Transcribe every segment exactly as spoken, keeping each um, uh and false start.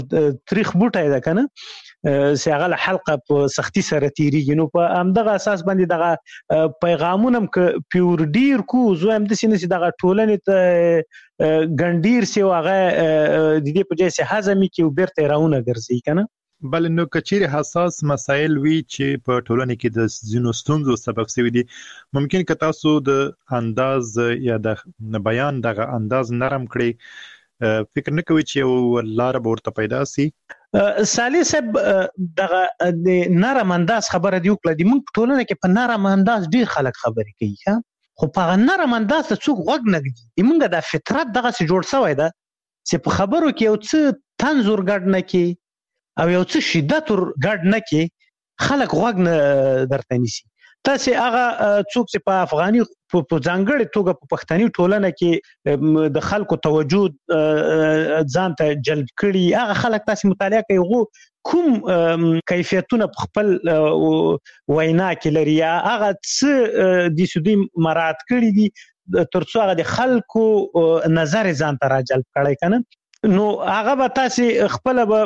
تاریخ بوټای ده کنه چې هغه حلقه په سختی سره تیریږي. نو په همدغه اساس باندې دغه پیغامونه ک پیور ډیر کو زو هم د سینې دغه ټولنې ته ګنډیر سی واغه د دې په ځای سه هضمي کې وبرته راونه ګرځي کنه. بل نو کچیر حساس مسائل وی چې په ټولنې کې د زینو ستونزو سبب شوی دي ممکن که تاسو د انداز یا د بیان دغه انداز نرم کړئ فکر نه کوي چې یو لار به ورته پیدا سي. سالی صاحب دغه د نرم انداز خبره دی وکړه د موږ ټولنه کې په نرم انداز ډیر خلک خبرې کوي خو په نرم انداز ته څوک غوږ نه ږدي. موږ د فطرت دغه څه جوړ شوی ده چې په خبرو کې یو څه طنز ورګډ نه کی او یو څه شدت ورګډ نه کی خلک غوږ نه درته نیسي. تاسو هغه څوک چې په افغاني په ځانګړي توګه په پښتني ټولنه کې د خلکو توجه ځان ته جلب کړي هغه خلک تاسو مطالعه کوي غو کوم کیفیتونه په خپل وینا کې لري هغه څه د سودی مراد کړي دي ترڅو هغه د خلکو نظر ځان ته راجلب کړي کنه. نو هغه به تاسو خپل به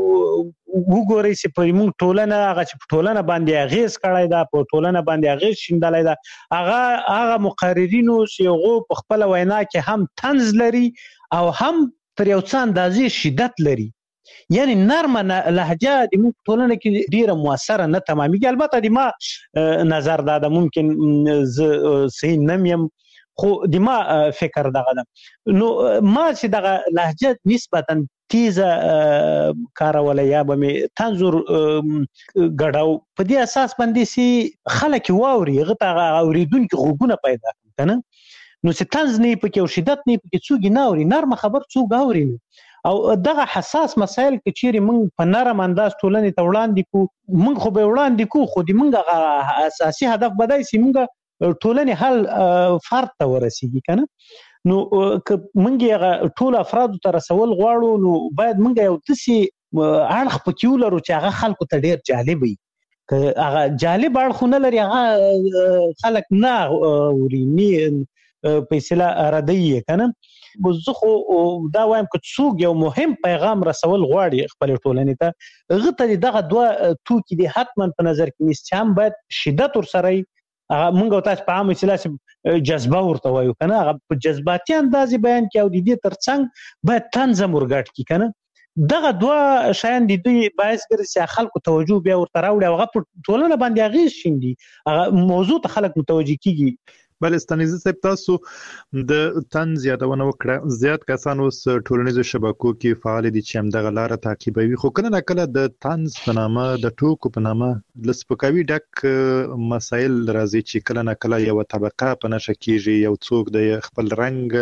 وګورئ چې په موږ ټولنه هغه چې په ټولنه باندې اغیز کړی دا په ټولنه باندې اغیز شیندلای دا هغه هغه مقررینو چې هغه په خپل وینا کې هم طنز لري او هم پر یو څه اندازې شدت لري. یعنی نرمه لهجه د موږ ټولنه کې ډیره موثره نه تمامېږي. البته د ما نظر دا ده ممکن ز صحیح نمیم خو د ما فکر دغه ده. نو ما چې دغه لهجه نسبتا تیزه کارولای یا به می تنظر غډاو په دې اساس باندې سي خلک واوري غته اوریدونکو غوګونه پیدا کنه. نو چې تنز نه پکې او شدت نه پکې څوګ نه اوري نرم خبر څوګ اوري او دغه حساس مسائل کې چیرې موږ په نرم انداز ټولنې ته وړاندې کو موږ خو به وړاندې کو خو د موږ اساسي هدف بدای سي موږ ټولنې حل فرد ته ورسیږي کنه. نو که موږ ټول افراد ته رسول غواړو نو باید موږ یو تسي اړخ پکې ولرو چې هغه خلکو ته ډیر جالب وي. که هغه جالب اړخ نه لري هغه خلک نه وري نه پیسې ردی کنه. زه خو دا وایم که څوک یو مهم پیغام رسول غواړي خپل ټولنې ته غته دغه دوه توکي دي حتما په نظر کې نیسي هم باید شدت ورسره مونږ تاسو په عامه سلاسه جذبه ورته وایو کنه هغه په جذباتي انداز بیان کې او د دې ترڅنګ باید تنظیم ورګټ کی کنه. دغه دوه شیان د دوی باعث ګرځي خلکو توجه بیا ورته راوړي هغه په ټولنه باندې اغیز شیندي هغه موضوع ته خلک متوجه کیږي. بل استانیزه صاحب تاسو د طنز یادونه وکړه زیات کسان اوس ټولنیزو شبکو کې فعال دي چې هم دغه لار تعقیبوي خو کله نه کله د طنز په نامه د ټوکو په نامه لسپکاوي ډک مسایل راځي چې کله نه کله یو طبقه په نشه کېږي یو څوک د خپل رنگ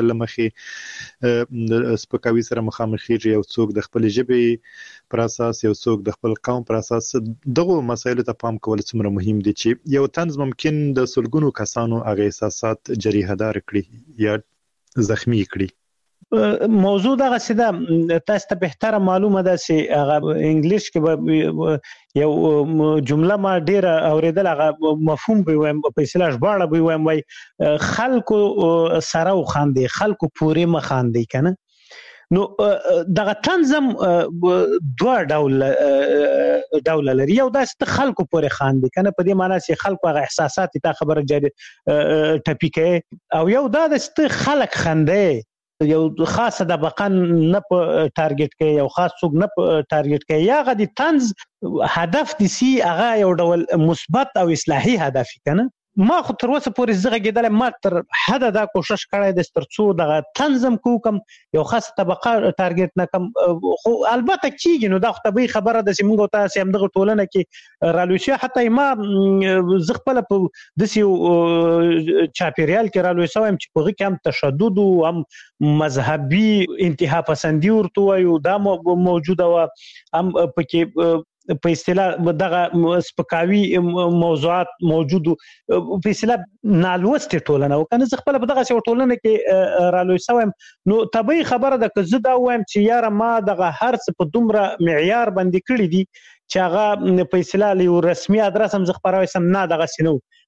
لمخې د سپکاوي سره مخامخ کېږي یو څوک د خپل ژبې پر اساس یو څوک د خپل قوم پر اساس دغه مسایل ته پام کول څومره مهم دي چې یو طنز ممکن د سلګونو کسانو هغه سات جریحه دار کړي یا زخمی کړي. موضوع دغه سده تاسو ته بهتره معلومه ده چې هغه انګلیش کې یو جمله ما ډیره اوریدل هغه مفهوم به وایم په اصطلاح ژباړه به وایم وای خلکو سره وخاندي خلکو پورې مخاندي کنه. نو دغه تنظیم دوه ډول ډول لري یو داسې خلکو پورې خاندي کنه په دې معنی چې خلکو هغه احساسات ته خبره جاري ټپی کوي او یو دا د خلک خنده یو خاصه د بقن نه په ټارګټ کوي یو خاص څوک نه په ټارګټ کوي یا غدي طنز هدف دي سي هغه یو ډول مثبت او اصلاحي هدف کنه. ما خو تر اوسه پورې زغه کېدل ما تر حد دا کوشش کړی د سترڅو د تنظیم کوم یو خاصه طبقه ټارګټ نه کم خو البته کیږي نو دا خو طبيعي خبره ده چې موږ تاسو هم دغه ټولنه کې رالوشي حتی ما زغپل په دسیو چاپیریال کې رالوي سوم چې په کې هم تشدد او هم مذهبي انتها پسندي ورته وایو دا موجوده و هم پکې په اصطلاح دغه سپکاوي موضوعات موجود په اصطلاح نالوستي ټولنه وکنه زه خپل په دغه ټولنه کې رالوي سوم نو طبيعي خبره ده که زه دا وایم چې یاره ما دغه هر څه په دومره معیار باندې کړی دي چې هغه په اصطلاح له رسمي ادرس هم زه خبروي سم نه دغه سينو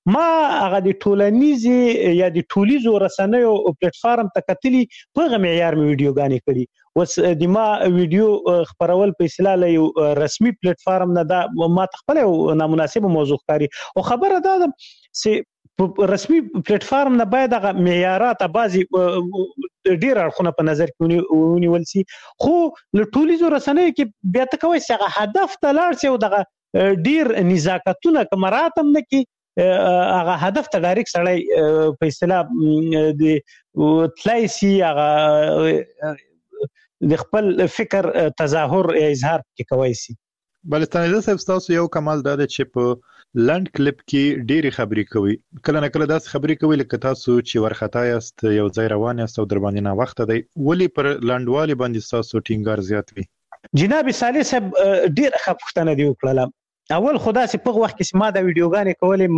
ما هغه د ټولنیزي یا د ټولیزو رسنیو پلیټ فارم ته کتلی په معیار مې ویډیوګانې کړي. وس د ما ویډیو خبرول په اصطلاح له یو رسمي پلیټ فارم نه دا ما خپل نامناسبه موضوع ښکاري. او خبره دا ده چې رسمي پلیټ فارم نه باید هغه معیارات بعضي ډیر اړخونه په نظر کې ونیول شي، خو له ټولیزو رسنیو کې بیا ته کوي چې هغه هدف ته لاړ شي او دغه ډیر نزاکتونه کمرات هم نه کې هغه هدف ته ډایرکټ سړی په اصطلاح د تلای شي هغه د خپل فکر تظاهر اظهار کې کوي شي. بلستاني صاحب تاسو یو کمال دا چې په لند کلیپ کې ډېری خبرې کوي، کله نه کله داس خبرې کوي لکه تاسو چې ورختا یاست یو ځای روان یاست او در باندې نه وخت دی، ولی پر لندوالي باندې تاسو ټینګار زیات وي؟ جناب صالح صاحب ډېر ښه پوښتنه دی وکړه. اول خدا سي په وخت کې ما دا ویډیوګانې کولې،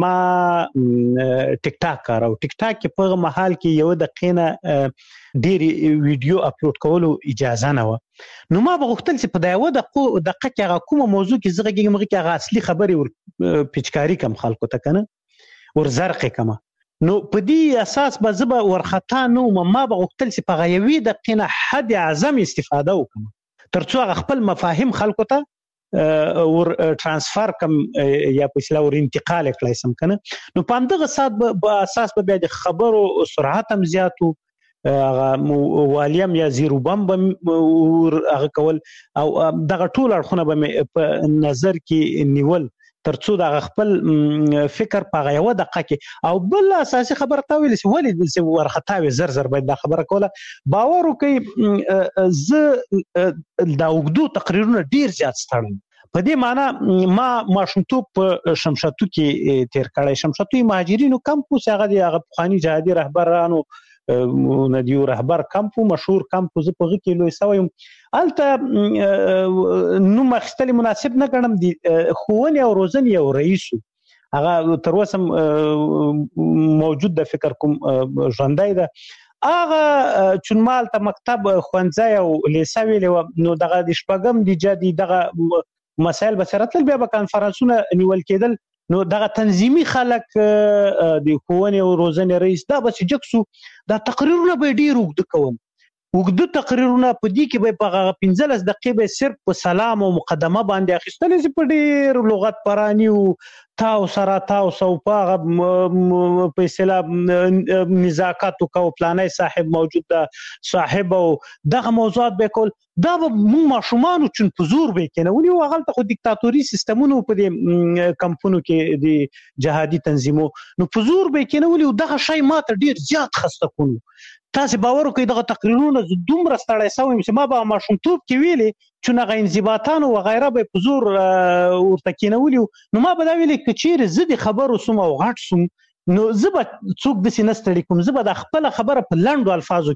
ما ټیک ټاک کارو. ټیک ټاک کې په محل کې یو دقیقه ډېری ویډیو اپلوډ کولو اجازه نه و. نو ما به غوښتل چې په دا یو دقیقه کې هغه کومه موضوع کې زغه کې مګه کې هغه اصلي خبرې ور پچکاری کم خلکو ته کنه ور زرق کما. نو په دې اساس به زبا ورختا نو ما به غوښتل چې په غیوي دقیقه حد اعظم استفاده وکم ترڅو هغه خپل مفاهیم خلکو ته ور ترانسفر کم یا په اصطلاح ور انتقال کړای سم کنه. نو په همدغه سات په اساس به د خبرو سرعت هم زیاتو، هغه والیم یا زیرو بم هغه کول او دغه ټول اړخونه به په نظر کې نیول ترڅو د خپل فکر په یو دقیقه کې او بل اساسي خبره تا ویل چې ولې د ورختاوي زر زر باید دا خبره کوله باور وکي. ز دا وګدو تقریرونه ډیر زیات ستړم په دې معنی ما ماشومتوب په شمشاتو کې تیر کړی. شمشاتو مهاجرینو کمپوس هغه د هغه پخوانی جهادي رهبرانو ندیو رهبر کمپو مشهور کمپو زه په کې لوي سویم الته نو مخستل مناسب نه ګڼم. دي خوونی او روزنی او رئیس هغه تر اوسه موجود د فکر کوم ژوندای ده. هغه چونمال ته مکتب خوانځای او لیسا ویلو نو دغه د شپږم د جدي دغه مسائل بصرت بیا په کانفرنسونه نیول کېدل. نو دغه تنظیمي خلک د کوونی او روزنې رئیس دا بس جکسو دا تقریرونه به ډیر وګد کوم وګد تقریرونه په دې کې به په پنځلس دقیقې به صرف په سلام او مقدمه باندې اخیستل چې په ډیر لغت پرانی او تاو سره تاو سو په په اصطلاح نزاکت او پلانای صاحب موجود ده صاحب او دغه موضوعات به کول دا به مو ماشومان چون په زور به کنه ونی او غلطه خو دیکتاتوري سیستمونو په دې کمپونو کې د جهادي تنظیمو نو په زور به کنه ونی دغه شی ماته ډیر زیات خسته کونو. تاسو باور وکړئ دغه تقریرونه دومره ستړی سوم چې ما به ماشومتوب کې ویلي چې نه غینځباتان او غیره به په زور ورته کینولي. نو ما به دا ویلي چې چیرې زه د خبرو سم او غټ سم نو زه به څوک داسې نه ستړي کوم، زه به د خپله خبره په لنډو الفاظو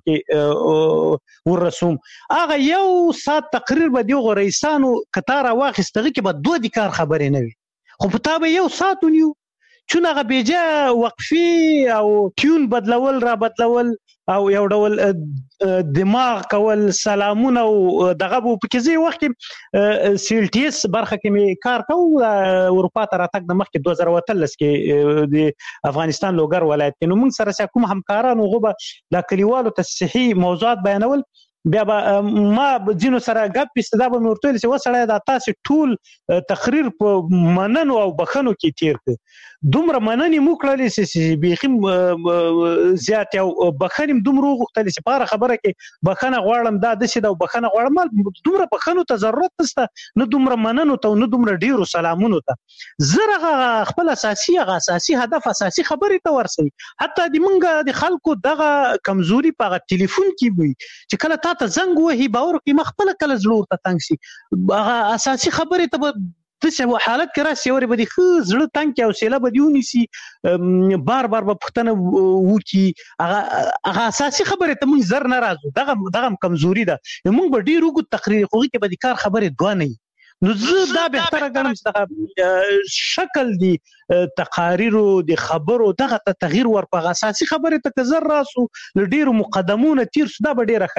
کې ورسوم. هغه یو ساعت تقریر به دغو رئیسانو کتار واخیست هغې کې به دوه د کار خبرې نه وي، خو په تا به یو ساعت ونیو چون هغه بیجا وقفي او ټیون بدلول را بدلول او یو ډول دماغ کول سلامونه او دغه په کیږي وخت کې سیلټیس برخه کې می کار کوم اروپا ته راتګ د مخکې دوه زره وتلس کې د افغانستان لوګر ولایت کې نو موږ سره کوم همکارانو غوبه د کلیوالو تصحیح موضوعات بیانول بیا به ما جنو سره غپ استدا به مرتل چې وسړی د تاسو ټول تقریر په مننو او بخنو کې تیر ک دومره مننې مو کړلې چې بيخي زیات او بخنیم دومره غوښتل چې په خبره کې بخنه غواړم دا د څه د بخنه غواړم دومره بخنو ته ضرورت نشته نو دومره مننو ته نو دومره ډیرو سلامونو ته زره خپل اساسي اساسي هدف اساسي خبره ته ورسي حتی د منګه د خلکو دغه کمزوري په ټلیفون کې وي چې کله تا ته زنګ وهي باور کې مخبل کله زړه ته تنګ شي هغه اساسي خبره ته د څه حالت کې راسي اوري بده خو زړه تنګ او سیله بدیونی سي بار بار په پښتنه وکی هغه هغه اساسي خبره ته مونږ زر ناراضو دغه دغه کمزوري ده مونږ به ډیرو کو تقریر خو کې به کار خبره دوه نه نو زه دا به تر غنم چې شکل دي تقاریر د خبرو دغه تغییر ورپغه اساسي خبره ته زر راسو ډیرو مقدمونه تیر سودا به ډیره خای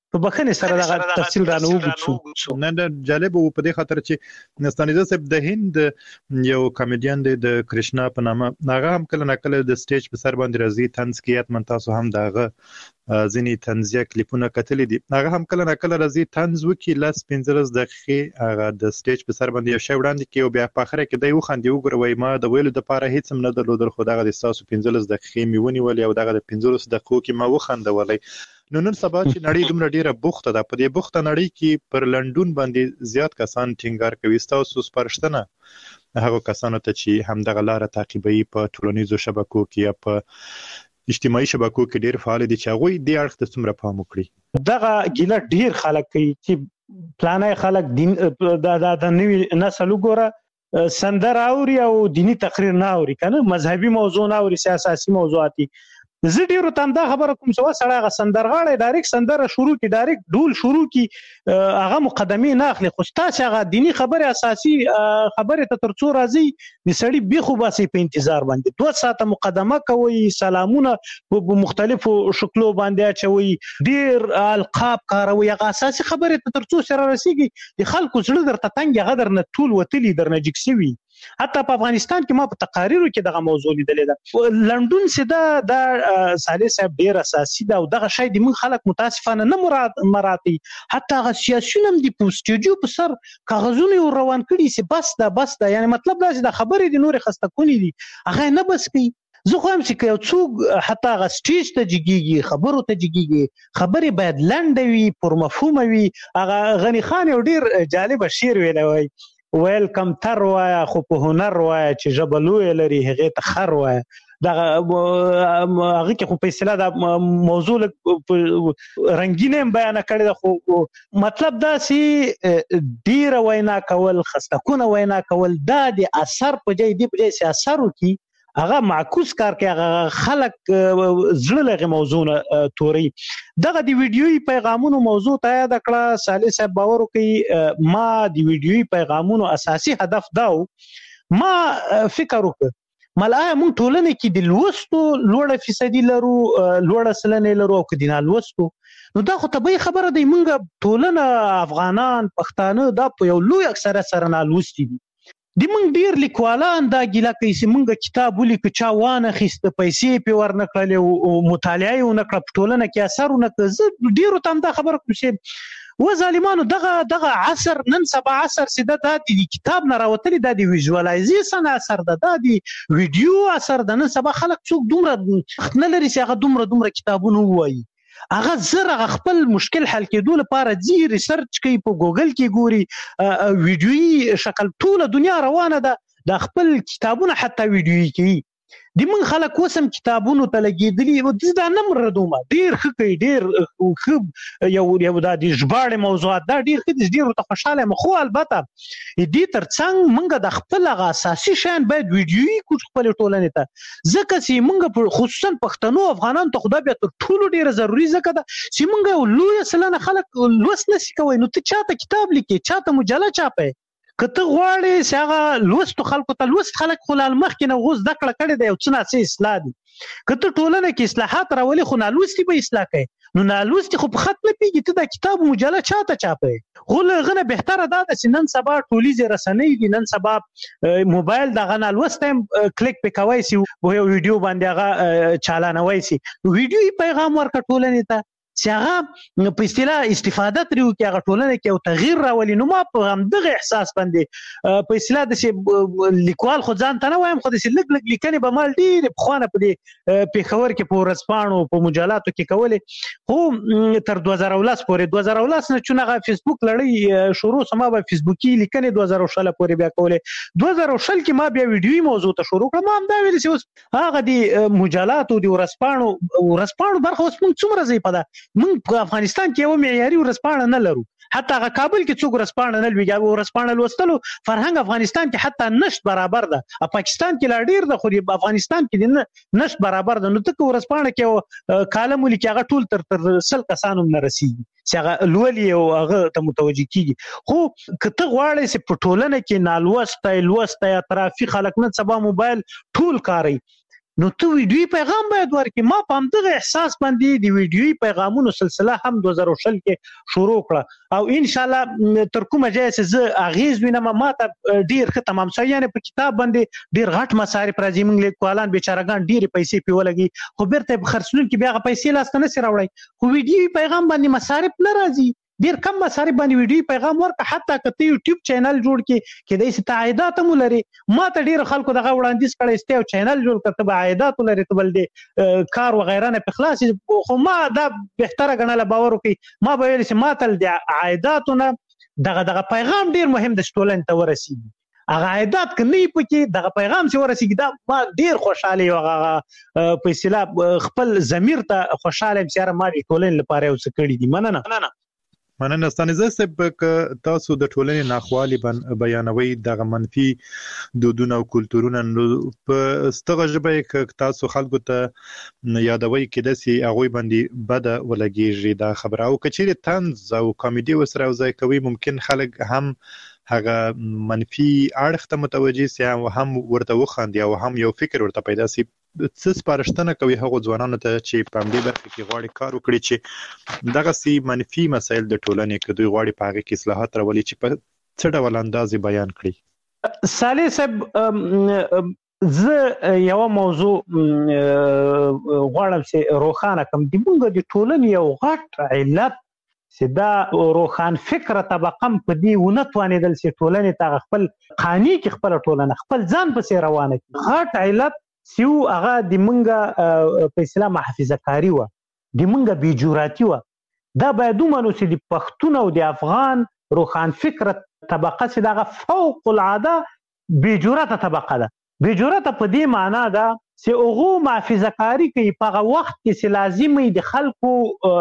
په بخنه سره د تفصیل رانه وګورئ. نه نه جالب وو په دې خاطر چې نستانیزه صاحب د هند یو کامیډین دی د کرشنا په نامه، هغه هم کله ناکله د سټیج په سر باندې راځي طنز کوي. اتمن تاسو هم دغه ځینې طنزیه کلیپونه کتلې دي، هغه هم کله ناکله راځي طنز وکي لاس پنځلس دقیقې هغه د سټیج په سر باندې یو شی وړاندې کوي او بیا په اخر کې دی وخاندي وګوره وای ما د ویلو د پاره هیڅ هم نه درلودل، خو دغه د تاسو پنځلس دقیقې میونی ولې او دغه د پنځلس دقیقو کې ما وخاندولې. نو نن سبا چې نړۍ دومره ډیره بوخته ده، په دې بوخته نړۍ کې پر لندن باندې زیات کسان ټینګار کوي. تاسو سپارښتنه هغه کسانو ته چې هم دغه لار تعقیبوي په ټولنیزو شبکو کې یا په اجتماعي شبکو کې ډیر فعال دي چې هغه دې اړخ ته څومره پام وکړي. دغه ګیله ډیر خلک کوي چې پلانای خلک دین د د نوې نسل وګوره سندر اوري او دینی تقریر نه اوري کنه، مذهبي موضوع نه اوري، سیاسي موضوعاتي. زه ډیرو تم دا خبره کوم چې وسړی غ سندرغاړی ډایرکټ سندره شروع کی، ډایرکټ ډول شروع کی، هغه مقدمه نه اخلي، خو تاسو هغه دینی خبره اساسي خبره ته ترڅو راځي د سړی بيخو باسي په انتظار باندې دوه ساعته مقدمه کوي، سلامونه په مختلفو شکلو باندې اچوي، ډیر القاب کاروي، هغه اساسي خبره ته ترڅو سره رسیږي د خلکو زړه درته تنګ غدر نه ټول وتلی درنه جکسوي. حتی په افغانستان کې ما په تقاریرو کې دغه موضوع لیدلې ده. لندن سدا د صالح صاحب ډیر اساسي ده او دغه شی د من خلک متاسفانه نه مراد مراتي، حتی هغه سیاسيون هم د پوسټیجو په سر کاغذونه روان کړي سي بس دا بس دا، یعنی مطلب دا چې د خبرې د نور خسته کونی دي هغه نه بس کوي. زه خو هم چې یو څوک حتی هغه سټیج ته جګیږي، خبرو ته جګیږي، خبرې باید لنډه وي، پر مفهوم وي. هغه غنی خان یو ډیر جالب شعر ویلی وای ویلکم تر وایا خو په هنر وایا چې جبلوی لري هغه ته خر وایا. دا هغه کې خو په اصطلاح دا موضوع رنگینه بیان کړی دا، خو مطلب دا سي ډیر وینا کول، خستکونه وینا کول دا د اثر په ځای دی په ځای سي اثر وکي، هغه معکوس کار کوي، هغه خلک زړه لغه موضوع نه توري. دغه دی ویډیوي پیغامونو موضوع ته یاد کړه صالح صاحب باور کوي. ما دی ویډیوي پیغامونو اساسي هدف داو، ما فکر وکړ ملای مونږ ټولنه کې د لوستو لوړه فیصدي لرو، لوړه سلنه لرو او کدینه لوستو، نو دا خو طبيعي خبره دی مونږ ټولنه افغانان پښتانه دا په یو لوی اکثره سره نه لوستي دي. د مونږ ډیر لیکوالان دا ګیله کوي چې مونږ کتاب ولیکو چا وانه خسته پیسې په ورنکړل او مطالعه یې ونکړه په ټولنه کې اثر ونکړ. زه ډیرو تم دا خبره کوم چې و ظالمانو دغه دغه عصر نن سبا عصر سده د دې کتاب نه راوتلی د ویژوالایزیشن اثر ده، د ویډیو اثر ده. نن سبا خلک څوک دومره نه لري چې هغه دومره دومره کتابونه وایي، هغه زره خپل مشکل حل کېدو لپاره ځي ریسرچ کوي، په ګوګل کې ګوري، ویډیوي شکل ټوله دنیا روانه ده، د خپل کتابونه حتی ویډیوي کوي. د من خلک وسم کتابونو ته لګېدلي و دا نه مردومه ډیر ښه کوي، ډیر ښه یو یو دا د ژباړې موضوعات دا ډیر ښه دي، ډیر ورته خوشحاله یم. خو البته دې تر څنګ موږ د خپل هغه اساسي شیان باید ویډیوي کړو خپلې ټولنې ته، ځکه چې موږ خصوصا پښتنو افغانانو ته خو دا بیا تر ټولو ډیره ضروري ځکه ده چې موږ یو لویه سلنه خلک لوست نشي کوی. نو ته چاته کتاب لیکې، چاته مجله چاپې، کته غواړي چې هغه لوست خلکو ته لوست خلک خو لال مخ کې نه غوښ دکړه کړي دی او څه نه اصلاح دي. کته ټولنه کې اصلاحات راولي خو نه لوستي به اصلاح کوي، نو نه لوستي خو په خط نه پیږي ته د کتاب مجله چاته چاپې. خو لغنه بهتره ده چې نن سبا ټولیزه رسنۍ دي، نن سبا موبایل دغه نه لوستم کلیک پکوي سي وو یو ویډیو باندې هغه چالانوي سي، ویډیوي پیغام ورکړه ټولنې ته چې هغه په اصطلاح استفاده ترې وکړي، هغه ټولنه کې یو تغییر راولي. نو ما په همدغه احساس باندې په اصطلاح داسې لیکوال خو ځان ته نه وایم، خو داسې لږ لږ لیکنې به ما ډېرې پخوانه په دې پېښور کې په ورځپاڼو په مجلاتو کې کولې، خو تر دوه زره ولس پورې دوه زره ولس نه چون هغه فیسبوک لړۍ شروع سما به فیسبوکي لیکنې دوه زره شل پورې بیا کولې. دوه زره شل کې ما بیا ویډیوي موضوع ته شروع کړم. ما هم دا ویل چې اوس هغه د مجلاتو د ورځپاڼو ورځپاڼو برخه اوس موږ څومره ځای په ده موږ په افغانستان کې یو معیاري ورځپاڼه نه لرو، حتی هغه کابل کې څوک ورځپاڼه نه لوي، ورځپاڼه لوستلو فرهنګ افغانستان کې حتی نشت برابر ده، پاکستان کې لا ډیر ده خو افغانستان کې نشت برابر ده. نو ته ورځپاڼه کې کالم ولیکي هغه ټول تر تر سل کسانو نه رسیږي چې هغه لولي او هغه ته متوجي کیږي. خو کته غواړي چې په ټولنه کې نالوسته لوسته یا ترافیک خلک نن سبا موبایل ټول کاری، نو ته ویډیوي پیغام باید ورکړي. ما په همدغه احساس باندې د ویډیوي پیغامونو سلسله هم دوه زره شل کې شروع کړه او ان شاء الله تر کومه ځای چې زه اغیز وینم ما ته ډیر ښه تمام شوی. یعنی په کتاب باندې ډیر غټ مصارف راځي، موږ لیکوالان بیچارهګان ډیر پیسې پیولګي خو بیرته خرڅونکي بیا پیسې لاس ته نه سي راوړي. خو ویډیوي پیغام باندې مصارف نه راځي، ډیر کم مصارف باندې ویډیو پیغام ورکړه. حتی کته یوټیوب چینل جوړ کې کېدای شي تعهدات هم لري. ما ته ډیر خلکو دغه وړاندیز کړی چې یو چینل جوړ کړه به عایدات لري ته بل دې کار و غیره نه په خلاص. خو ما دا بهتره ګڼله باور وکړي. ما به ویل چې ما تل د عایداتونه دغه دغه پیغام ډیر مهم د ټولنې ته ورسیږي. هغه عایدات کني پکې دغه پیغام چې ورسیږي دا ما ډیر خوشاله یو هغه په اصطلاح خپل ضمیر ته خوشاله یم چې ما د ټولنې لپاره یو څه کړی دي. مننه مننه مننه ستانه صاحب ک تاسو د ټولنې ناخوالي بیانوي دغه منفي دودونه او کلتورونه په ستغه ژبه ک تاسو خلکو ته یادوي کې د سي هغه باندې بد ولګيږي دا خبره او کچېره طنز او کامیډي وسره ځای کوي ممکن خلک هم هغه منفي اړخ ته متوجي سي او هم ورته وخاندي او هم یو فکر ورته پیدا سي. څه سپارښتنه کوي هغه ځوانانو ته چې په دې برخه کې غواړي کار وکړي چې دغه سي منفي مسایل د ټولنې کې دوی غواړي په هغه کې اصلاحات راولي چې په څه ډول انداز بیان کړي؟ صالح صاحب زه یو موضوع غواړم چې روښانه کړم. د موږ د ټولنې یو غټ علت چې دا روښان فکر طبقه په دې ونه توانېدل چې ټولنې ته خپل قانوني کې خپل ټولنه خپل ځان پسې روانه کړي. غټ علت سیو هغه د منګه په اصطلاح محافظه کاری و، د منګه بیجوراتي و. دا باید ومنو چې د پښتون او د افغان روښان فکر طبقه چې دغه فوق العاده بیجوراته طبقه ده. بیجوراته په دې معنا ده چې هغه محافظه کاری کوي په هغه وخت کې چې لازمي د خلکو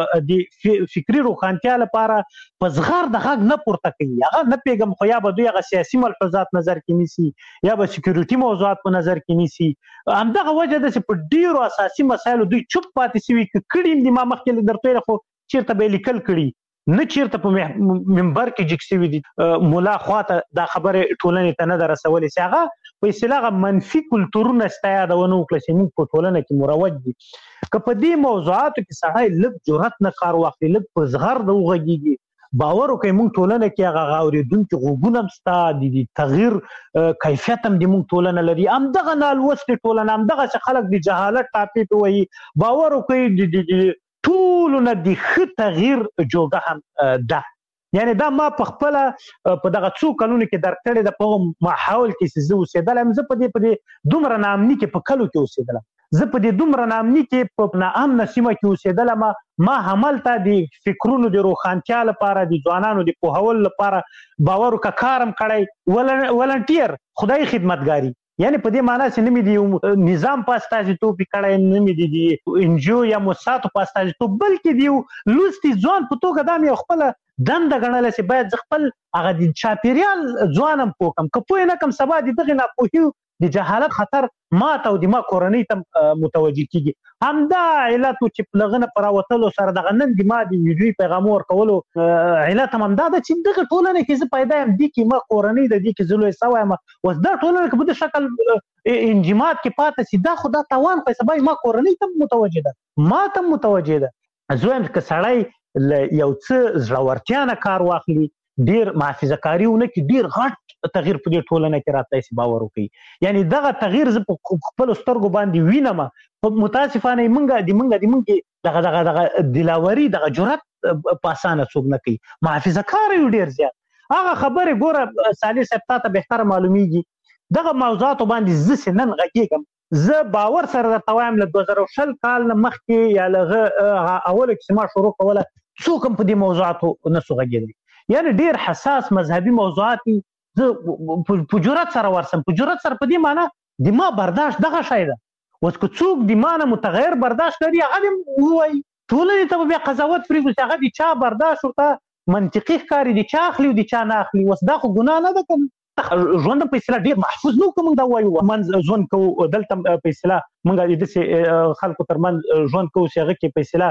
د فکری روښانتیا لپاره په زغر د غږ نه پورته کوي. هغه نه پیغام خو یا به دوی هغه سیاسي ملحوظات نظر کې نیسي یا به سکیورټي موضوعات په نظر کې نیسي. همدغه وجه ده چې په ډیرو اساسي مسایلو دوی چوپ پاتې شوي. کړي د ما مخکې درته خو چیرته به لیکل کړي نه چیرته په منبر کې جګ شوي دي. مولا خواته دا خبره ټولنې ته نه ده رسولې چې هغه په اصطلاح منفي کلتورونه ستایادونه وکړي چې موږ په ټولنه کې مروج دي. که په دې موضوعاتو کې سړی لږ جرأت نه کار واخلي، لږ په زغر د وغږیږي، باور وکړئ موږ ټولنه کې هغه اورېدونکي غوږونه هم شته، د تغییر کیفیت هم د موږ ټولنه لري. همدغه نالوستې ټولنه، همدغه چې خلک د جهالت ټاپې پې وایي، باور وکړئ ټولو نه د ښه تغییر جوګه هم ده. یعنی دا ما په خپل په دغه څو کلونو کې درک کړی د په ماحول کې چې زه اوسېدلم. زه په دې په دې دومره ناامني کې په کلو کې اوسېدلم، زه په دې دومره ناامني کې په ناامنه سیمه کې اوسېدلم. ما هملته د فکرونو د روښانتیا لپاره، د ځوانانو د پوهولو لپاره باور وکړه کار هم کړی، ولنټیر خدای خدمتګاري. یعنی په دې معنا چې نه مې د نظام په استازیتوب کړی، نه مې د انجیو یا موسساتو په استازیتوب، بلکې د یو لوستي ځوان په توګه دا مې یو خپله دنده ګڼله چې باید زه خپل هغه د چاپېریال ځوان هم پوه کړم. که پوه نه کړم سبا د دغې ناپوهي د جهالت خطر ما ته او د ما کورنۍ ته متوجه کېږي. همدا علت و چې په دغه نه په راوتلو سره دغه نن د ما د ویډیوي پیغامو ورکولو علت هم همدا ده چې دغه ټولنه کې زه پیدا یم، دې کې ما کورنۍ ده، دې کې زه لوی سوی یم. اوس دا ټولنه که په دې شکل انجماد کې پاتې شي دا خو دا تاوان خو سبا ما کورنۍ ته متوجه ده، ما ته متوجه ده. زه وایم که سړی یو څه زړورتیا نه کار واخلي، ډیر محافظه کاری ونه کړي، ډیر غټ تغییر په دې ټولنه کې راتلی شي. باور وکړي یعنی دغه تغییر زه په خپلو سترګو باندې وینم. متاسفانه موږ د موږ د موږ دغه دغه دغه دلاوري دغه جرأت په اسانه څوک نه کوي، محافظه کار یو ډیر زیات. هغه خبرې ګوره صالح صاحب تا ته بهتره معلومیږي دغه موضوعاتو باندې زه چې نن غږیږم، زه باور سره درته وایم له دوه زره شل کال نه مخکې یا له اوله چې ما شروع کوله څوک هم په دې موضوعاتو نه سو غږېدلی. یعنی ډېر حساس مذهبي موضوعات دي، زه په جرأت سره ورسم. په جرأت سره په دې معنا د ما برداشت دغه شی ده. اوس که څوک د ما نه متغیر برداشت لري هغه دې ووایي، ټولنې ته به بیا قضاوت پرېږدو چې هغه د چا برداشت ورته منطقي ښکاري، د چا اخلي او د چا نه اخلي. اوس دا خو ګناه نه ده که ژوند په اصطلاح ډېر محفوظ نه وو که موږ دا ووایو منځ ژوند کوو. دلته په اصطلاح موږ د داسې خلکو ترمنځ ژوند کوو چې هغه کې په اصطلاح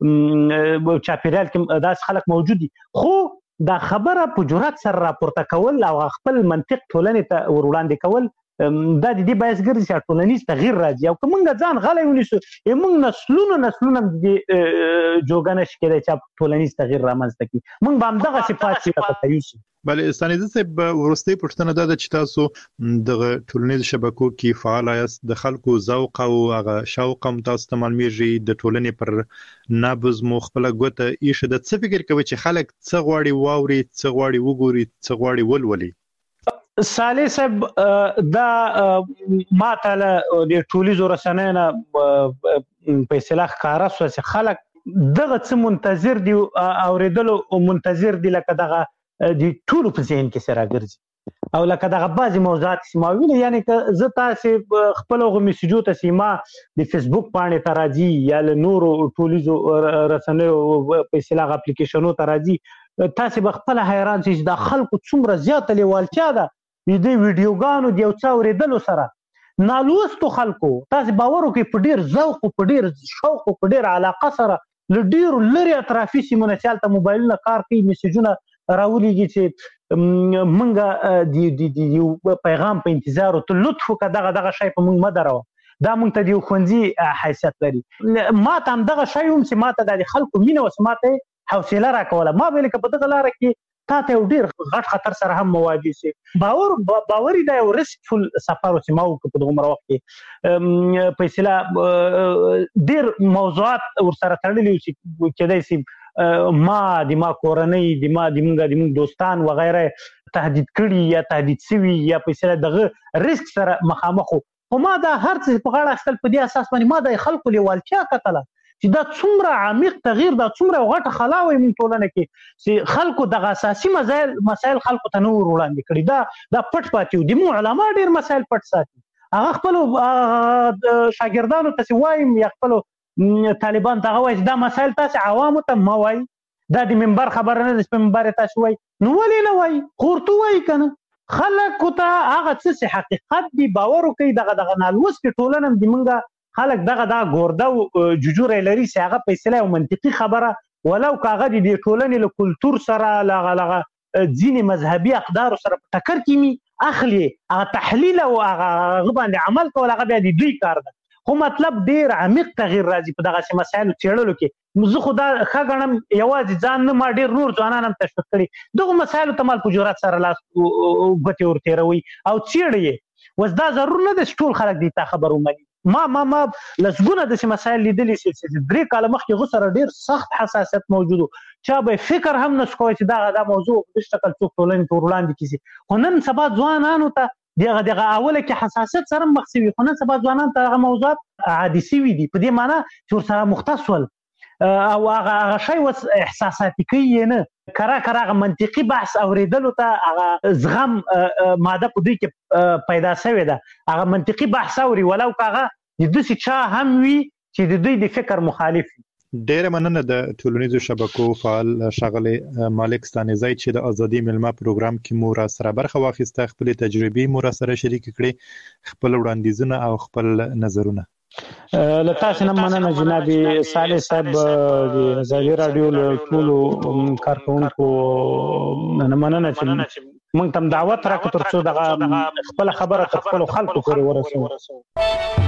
چاپېریال کې داسې خلک موجود دي. خو دا خبره په جرأت سره راپورته کول او خپل منطق ټولنې ته ور وړاندې کول دا د دې باعث ګرځي چې ټولنیز تغییر راځي او که موږ ځان غلی ونیسو موږ نسلونه نسلونه د دې جوګه نشي کېدای چې ټولنیز تغییر رامنځته کړي موږ به همدغسې پاتې لکه یوسو. بله ستانیزه صاحب وروستۍ پوښتنه دا ده چې تاسو دغه ټولنیزو شبکو کې فعال یاست د خلکو ذوق او هغه شوق هم تاسو ته معلومیږي د ټولنې پر نبض مو خپله ګوته ایښې ده. څه فکر کوئ چې خلک څه غواړي واوري څه غواړي وګوري څه غواړي ولولي؟ صالح صاحب دا ما ته له د ټولنیزو رسنیو نه په اصطلاح ښکاره شوه چې خلک دغه څه منتظر دي اورېدلو منتظر دي لکه دغه د ټولو په ذهن کې سره ګرځي او لکه دغه بعضې موضوعات چې ما ویلي یعنی که زه تاسې خپل هغو میسیجو ته چې ما د فیسبوک پاڼې ته راځي یا له نورو ټولنیزو رسنیو په اصطلاح اپلیکیشنو ته راځي تاسې به خپله حیران شئ چې دا خلکو څومره زیاته لیوالتیا ده د دې ویډیوګانو د یو څه اورېدلو سره نالوستو خلکو تاسې باور وکړئ په ډېر ذوق او په ډېر شوق او په ډېر علاقه سره له ډېرو لرې اطرافي سیمو نه چې هلته موبایلونه کار کوي میسیجونه راولیږي چې موږ د یو پیغام په انتظار او ته لطف وکړه دغه دغه شی په موږ مه دروه دا موږ ته د یو ښوونځي حیثیت لري. ما ته همدغه شی هم چې ما ته دا د خلکو مینه وه چې ما ته یې حوصله راکوله ما به لکه په دغه لاره کې تا ته یو ډېر غټ خطر سره هم مواجه سي باور باوري دا یو ریسکفل سفر چې ما وکړ په دغه وخت کې په اصطلاح ډېر موضوعات ورسره تړلي چې کېدای شي ما د ما کورنۍ د ما د موږ د موږ دوستان وغیره تهدید کړي یا تهدید شوي یا په اصطلاح دغه ریسک سره مخامخ خو ما دا هر څه په غاړه اخیستل په دې اساس باندې ما د خلکو لیوالتیا کتله چې دا څومره عمیق تغییر دا څومره غټه خلا وي موږ ټولنه کې چې خلکو دغه اساسي مسایل مسایل خلکو ته نه ور وړاندې کړي دا دا پټ پاتې دي موږ علما ډېر مسایل پټ ساتي هغه خپلو شاګردانو ته وایم یا خپلو طالبان ته وایي چې دا مسایل تاسې عوامو ته مه وایي دا د منبر خبره نه ده چې په منبر یې تاسې وایي نو ولې نه وایي خو ورته وایي که نه خلکو ته هغه څه چې حقیقت دي باور وکړي دغه دغه نالوستې ټولنه هم د موږ خلک دغه دا ګورده او ججوری لري چې هغه په اصطلاح یو منطقي خبره ولو که هغه د دې ټولنې له کلتور سره له هغه لغه ځینې مذهبي اقدارو سره په ټکر کې می اخلي هغه تحلیل او هغه باندې عمل کول هغه بیا د دوی کار ده خو مطلب ډېر عمیق تغییر راځي په دغسې مسایلو څېړلو کې زه خو دا ښه ګڼم یوازې ځان نه ما ډېر نور ځوانان هم تشویق کړي دغو مسایلو ته مال په جرات سره لاس ګوتې ورتېروئ او څېړئ یې اوس دا ضرور نه ده چې ټول خلک دې تا خبر ومني ما ما ما لسګونه داسې مسایل لیدلي چې درې کاله مخکې هغو سره ډېر سخت حساسیت موجود و چا به فکر هم نه شو کوی چې دغه دا موضوع په دې شکل څوک ټولنې ته ور وړاندې کړي خو نن سبا ځوانانو ته دغه دغه اوله کې حساسیت سره مخ شوي خو نن سبا ځوانان ته هغه موضوعات عادي شوي دي په دې معنا چې ورسره مختص ول او هغه شی اوس احساساتي کوي یې نه کرا کرا هغه منطقي بحث اورېدلو ته هغه زغم ماده په دوی کې پیدا شوې ده هغه منطقي بحث اوري ولو که هغه د داسې چا هم وي چې د دوی د فکر مخالف وي. ډېره مننه د ټولنیزو شبکو فعال ښاغلی مالک ستانیزی چې د ازادي مېلمه پروګرام کې مو را سره برخه واخیسته خپلې تجربې مو را سره شریکې کړې خپل وړاندیزونه او خپل نظرونه له تاسې نه مننه جناب صالح صاحب د ازادي راډیو له ټولو کارکوونکو نه مننه چې موږ ته دعوت راکړه تر څو دغه خپله خبره تر خپلو خلکو پورې ورسوو.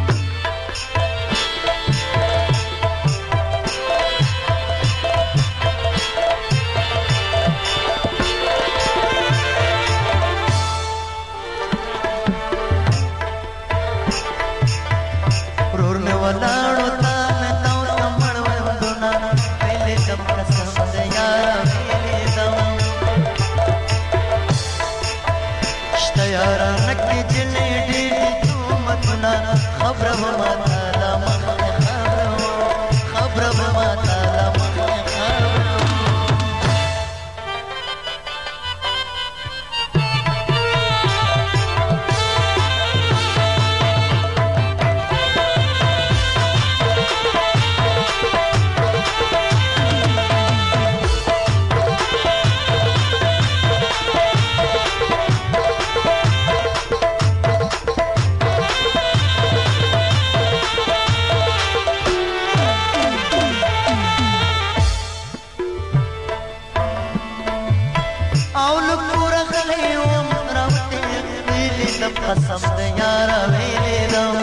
قسم د یار ویلې دم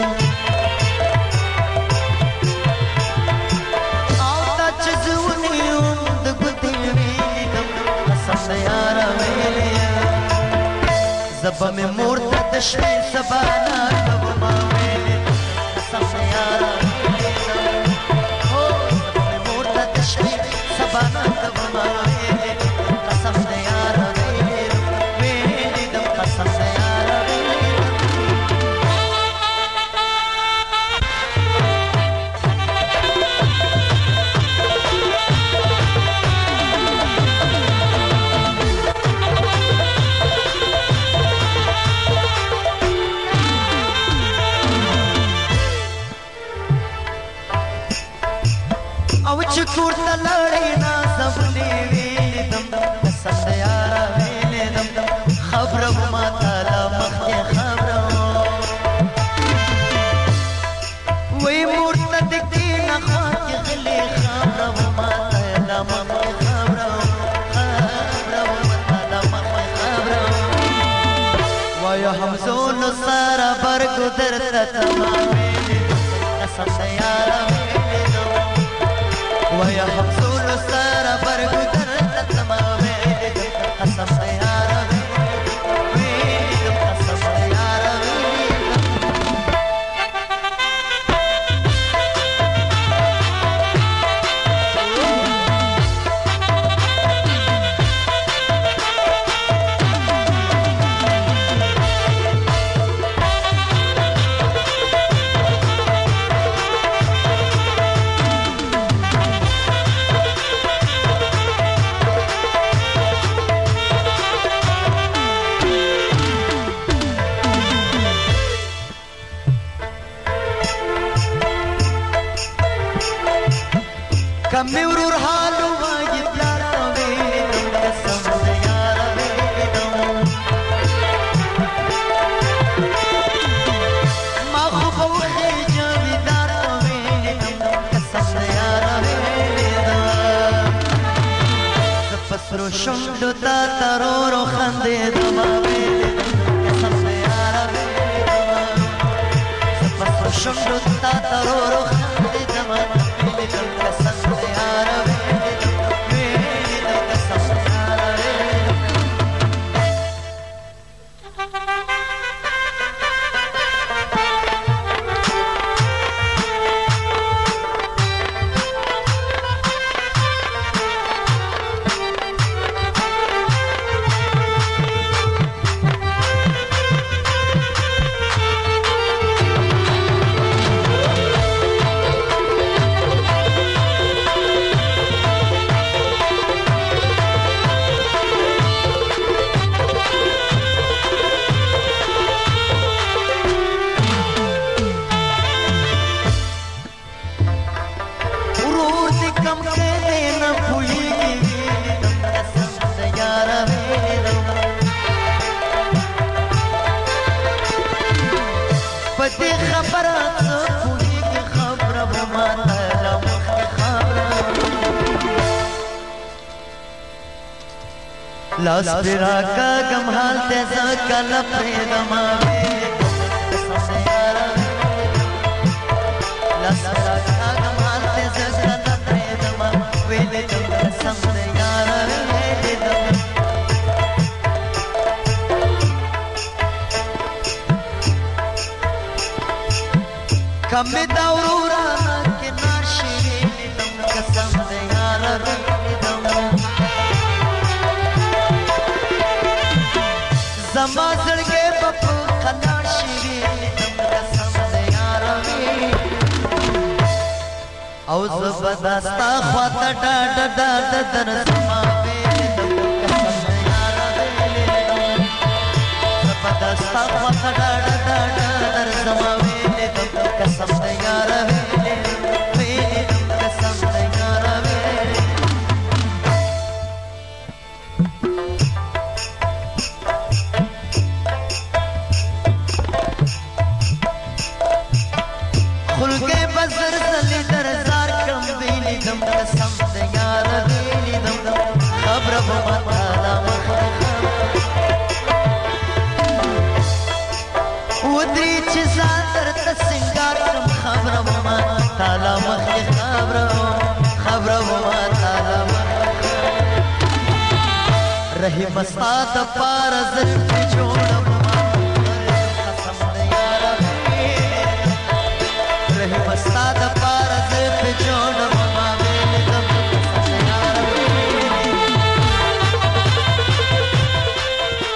او تا چې زونی هم د ګوتې ویلې دم قسم د یار ویلې زبا مې مور ته د شپې سبا نه کومه ویلې قسم د یار ویلې دم او زبا مې مور ته د شپې سبا نه کومه ویلې قسم د یار ویلې ویلې دم قسم د یار ویلې او چې کور ته لړې نازولې ویلې دم قسم د یار ویلې دم خبره ما تعالی مخکې خبره وای مور ته د کینه خوا کې غلې خبره ما تعالی مخکې خبره خبره ما تعالی مخکې خبره وای همزون سره برګو درته تمام ویلې قسم د یار ويا حمزول سارة برقو درت تمامي قسم سيارة ويلي قسم سيارة کمی ورور حالو واجب لارا ویدم قسم دیارا ویدم ما خوب و خیجاوی دارا ویدم قسم دیارا ویدم سپسرو شمدو تا ترورو خندیدم ویدم قسم دیارا ویدم سپسرو شمدو تا ترورو خندیدم ویدم قسم لاس پیرا کا گم حال تیزا کل پریدما قسم دیارا لاس پیرا کا گم حال تیزا کل پریدما ویلی دم قسم دیارا ویلی دم کمی دورورا ناکی ناشی ویلی دم قسم دیارا ویلی دم زما زړګې په خلار شي دم قسم دیارا وی او زبردستا خواته ډاډ ډاډ در زما وی دم قسم دیارا وی زبردستا خواته ډاډ ډاډ در زما وی دم قسم دیارا وی دم قسم دیارا وی خلقے بزر زلی در زار کم ویلی دم قسم دیار ویلی دم ودري چې ځان درته سنگار کړم خبره وما تعالی مخې خبره خبره وما تعالی مخې رحیم ستا د پاره زلفې جوړ